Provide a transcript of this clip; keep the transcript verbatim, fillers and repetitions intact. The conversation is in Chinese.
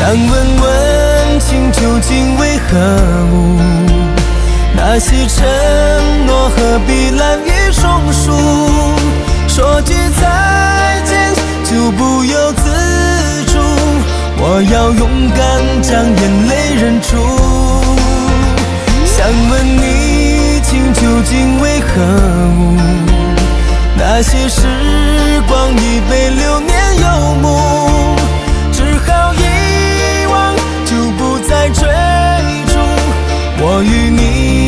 想问问情究竟为何物？那些承诺何必滥竽充数？说句再见就不由自主，我要勇敢将眼泪忍住。想问你情究竟为何物？那些时光已被流年游牧，只好遗忘就不再追逐，我与你